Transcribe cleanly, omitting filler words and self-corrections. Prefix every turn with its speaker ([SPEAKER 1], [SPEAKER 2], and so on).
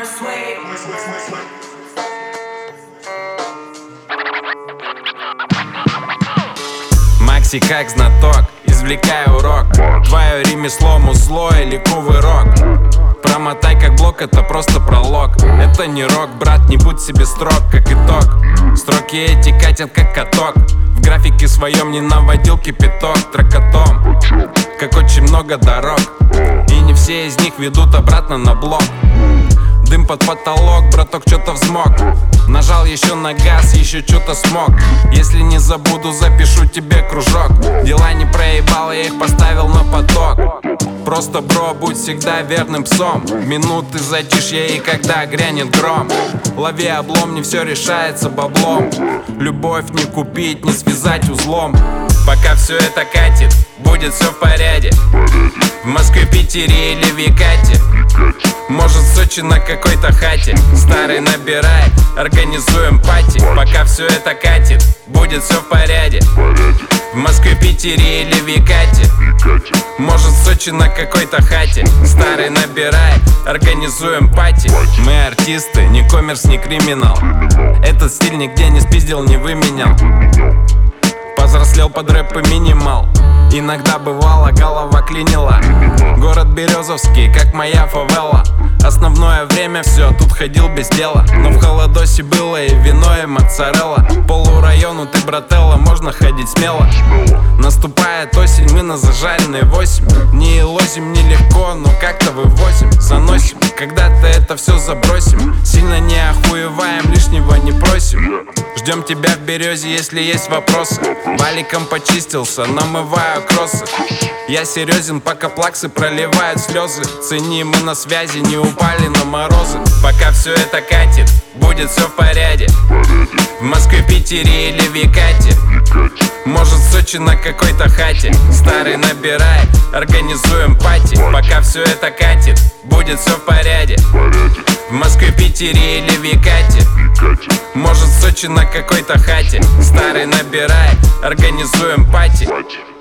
[SPEAKER 1] Макси как знаток, извлекаю урок. Твое ремесло музло или кувырок. Промотай как блок, это просто пролог. Это не рок, брат, не будь себе строг, как итог. Строки эти катят как каток. В графике своем не наводил кипяток тракотом. Как очень много дорог, и не все из них ведут обратно на блок. Дым под потолок, браток, что-то взмок. Нажал еще на газ, еще что-то смог. Если не забуду, запишу тебе кружок. Дела не проебал, я их поставил на поток. Просто, бро, будь всегда верным псом. Минуты затишья, и когда грянет гром, лови облом, не все решается баблом. Любовь не купить, не связать узлом. Пока все это катит, будет все в порядке. В Москве, Питере или в Екате, может, в Сочи на какой-то хате. Старый набирай, организуем пати. Пока все это катит, будет все в порядке. В Москве, Питере или в Екате, может, в Сочи на какой-то хате. Старый набирай, организуем пати. Мы артисты, не коммерс, не криминал. Этот стиль нигде не спиздил, не выменял. Повзрослел под рэп и минимал. Иногда бывало, голова клинила. Город Березовский, как моя фавела. Основное время все, тут ходил без дела. Но в холодосе было и вино, и моцарелла. Полурайону ты, брателла, можно ходить смело. Наступает осень, мы на зажаренной 8. Не лозим нелегко, но как-то вывозим. Заносим, когда-то это все забросим. Сильно не охуеваем, лишнего не просим. Ждем тебя в Березе, если есть вопросы. Валиком почистился, намываю кроссы. Я серьезен, пока плаксы проливают слезы. Цени, мы на связи, не упали на морозы. Пока все это катит, будет все в порядке. В Москве, Питере или в Екате, может, в Сочи на какой-то хате. Старый набирай, организуем пати. Пока все это катит, будет все в порядке. В Москве, Питере или в Екате, может, в Сочи на какой-то хате. Старый набирай, организуем пати.